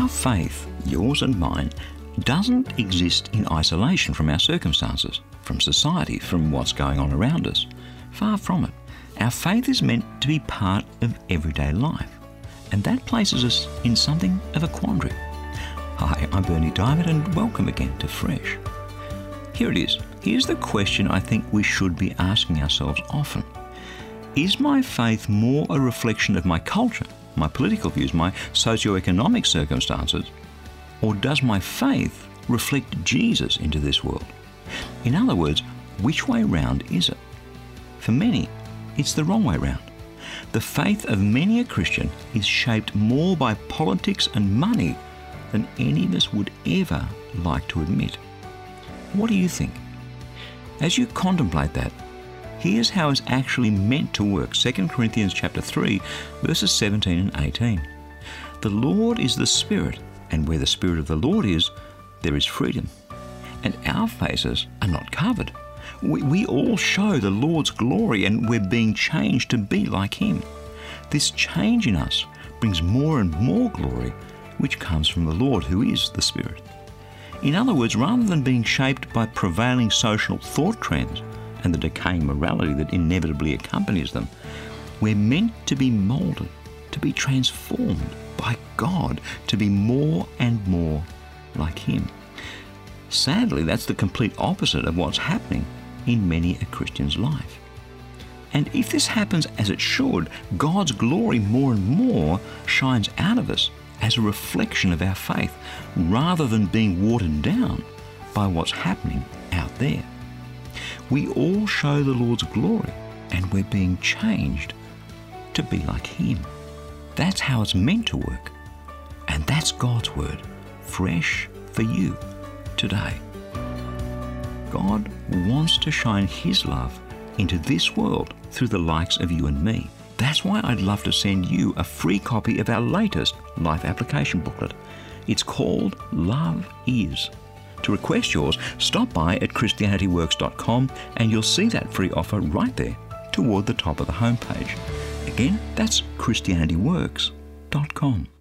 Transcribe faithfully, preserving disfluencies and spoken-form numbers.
Our faith, yours and mine, doesn't exist in isolation from our circumstances, from society, from what's going on around us. Far from it. Our faith is meant to be part of everyday life, and that places us in something of a quandary. Hi, I'm Bernie Diamond, and welcome again to Fresh. Here it is. Here's the question I think we should be asking ourselves often. Is my faith more a reflection of my culture, my political views, my socio-economic circumstances, or does my faith reflect Jesus into this world? In other words, which way round is it? For many, it's the wrong way round. The faith of many a Christian is shaped more by politics and money than any of us would ever like to admit. What do you think? As you contemplate that, here's how it's actually meant to work. Second Corinthians chapter three, verses seventeen and eighteen. The Lord is the Spirit, and where the Spirit of the Lord is, there is freedom. And our faces are not covered. We, we all show the Lord's glory, and we're being changed to be like Him. This change in us brings more and more glory, which comes from the Lord, who is the Spirit. In other words, rather than being shaped by prevailing social thought trends and the decaying morality that inevitably accompanies them, we're meant to be moulded, to be transformed by God, to be more and more like Him. Sadly, that's the complete opposite of what's happening in many a Christian's life. And if this happens as it should, God's glory more and more shines out of us as a reflection of our faith, rather than being watered down by what's happening out there. We all show the Lord's glory, and we're being changed to be like Him. That's how it's meant to work. And that's God's word, fresh for you today. God wants to shine His love into this world through the likes of you and me. That's why I'd love to send you a free copy of our latest life application booklet. It's called Love Is. To request yours, stop by at christianity works dot com and you'll see that free offer right there toward the top of the homepage. Again, that's christianity works dot com.